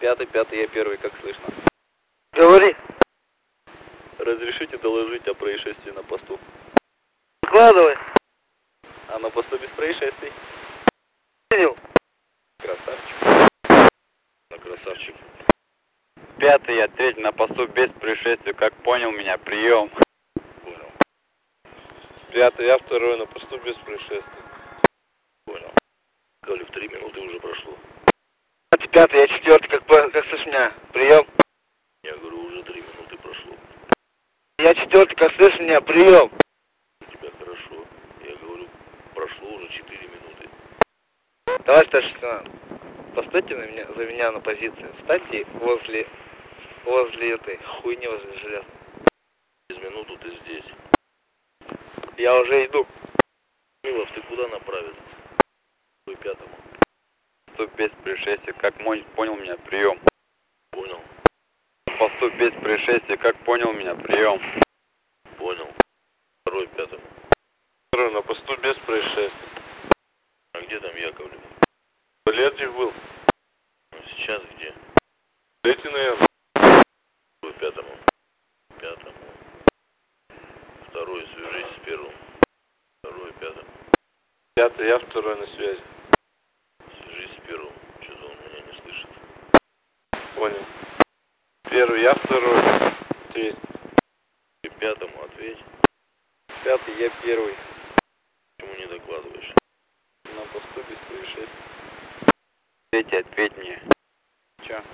Пятый, я первый, как слышно. Говори. Разрешите доложить о происшествии на посту? Выкладывай. А на посту без происшествий? Видел. Красавчик. Красавчик. Пятый, третий на посту без происшествий. Как понял меня, прием. Понял. Пятый, я второй на посту без происшествий. Понял. Коли в 3 минуты уже прошло. Пятый, я четвертый, как слышишь меня? Прием. Я говорю, уже 3 минуты прошло. Я четвертый, как слышишь меня? Прием. У тебя хорошо. Я говорю, прошло уже 4 минуты. Товарищ старший лейтенант, постойте за меня на позиции. Встаньте возле этой хуйни, возле железа. Через минуту ты здесь. Я уже иду. Милов, ты куда направит? К пятому. Посту без происшествий. Как понял меня, прием. Понял. Посту без происшествий. Как понял меня, прием. Понял. Второй, пятому. Второй на посту без происшествий. А где там Яковлев? В туалете был. Ну, сейчас где? Третий, наверное. Второй, пятому. Пятому. Второй, свяжись с первым. Второй, пятому. Пятый, я второй на связи. Свяжись с первым. Что-то он меня не слышит. Понял. Первый, я второй. Третий. И пятому ответь. Пятый, я первый. Почему не докладываешь? На посту без происшествий. Третий, ответь мне. Че?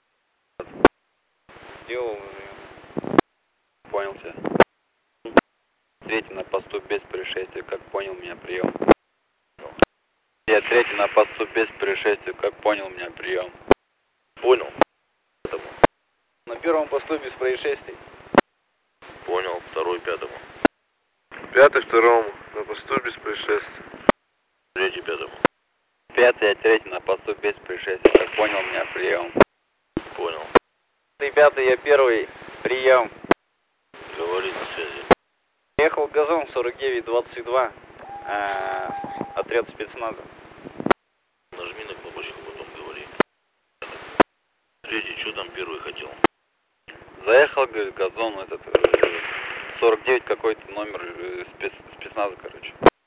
Сделал уже. Понял тебя. Третий на посту без происшествий. Как понял меня, прием. Я третий на посту без происшествий. Как понял меня, прием. Понял. Пятому. На первом посту без происшествий. Понял. Второй, пятому. Пятый, второму. На посту без происшествий. Третий, пятому. Пятый, третий на посту без происшествий. Как понял меня, прием. Понял. Ты пятый, я первый. Прием. Говори на связи. Ехал газон 49-22. Отряд спецназа. Нажми на кнопочку, потом говори. Третий, что там первый хотел? Заехал, говорит, газон этот 49 какой-то номер спецназа, короче.